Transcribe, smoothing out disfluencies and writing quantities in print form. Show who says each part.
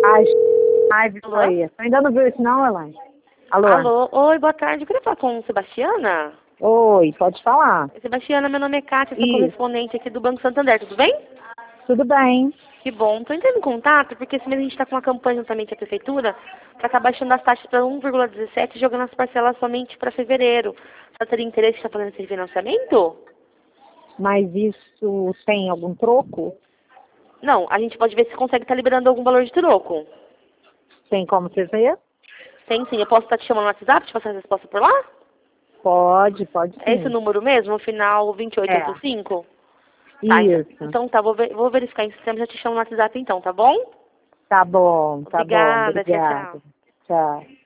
Speaker 1: Ai, ai,
Speaker 2: Alô?
Speaker 1: Vitória. Ainda não viu isso não, Elaine? Alô?
Speaker 2: Alô? Oi, boa tarde. Eu queria falar com Sebastiana?
Speaker 1: Oi, pode falar.
Speaker 2: Sebastiana, meu nome é Kátia, sou
Speaker 1: Isso,
Speaker 2: correspondente aqui do Banco Santander, tudo bem?
Speaker 1: tudo bem.
Speaker 2: Que bom. Estou entrando em contato porque esse mês a gente está com uma campanha juntamente com a Prefeitura para estar baixando as taxas para 1,17 e jogando as parcelas somente para fevereiro. Você teria interesse em estar fazendo esse financiamento?
Speaker 1: Mas isso tem algum troco?
Speaker 2: Não, a gente pode ver se consegue estar liberando algum valor de troco.
Speaker 1: Tem como você ver?
Speaker 2: Tem sim, eu posso estar te chamando no WhatsApp, te passar a resposta por lá?
Speaker 1: Pode
Speaker 2: É esse o
Speaker 1: sim.
Speaker 2: número mesmo, no final
Speaker 1: É,
Speaker 2: 2885? Tá,
Speaker 1: isso.
Speaker 2: então tá, vou verificar em sistema e já te chamo no WhatsApp então, tá bom?
Speaker 1: Tá bom,
Speaker 2: Obrigada, tchau,
Speaker 1: obrigada.
Speaker 2: tchau.
Speaker 1: Tchau.